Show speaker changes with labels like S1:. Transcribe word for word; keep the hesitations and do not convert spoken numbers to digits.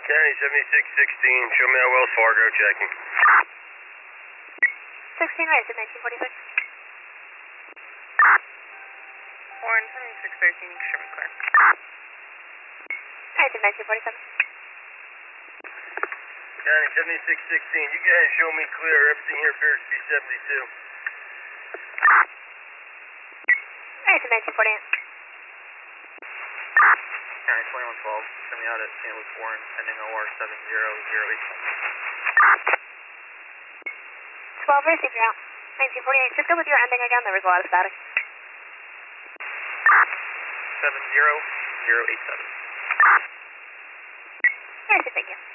S1: County seventy-six sixteen, show me how Wells Fargo checking.
S2: sixteen right, at nineteen forty-six.
S3: Warren seventy-six thirteen, show me clear.
S2: Right, at nineteen forty-seven.
S1: County seventy-six sixteen, you guys show me clear. Everything here appears to be seventy-two.
S2: Right, at nineteen forty-eight.
S3: County twenty-one twelve, show me out at Saint Luke Warren, ending O R seven zero zero eight seven.
S2: twelve, receive your out. nineteen forty-eight, just go with your ending again, there was a lot of static.
S3: seven zero zero eight seven.
S2: Right, thank you.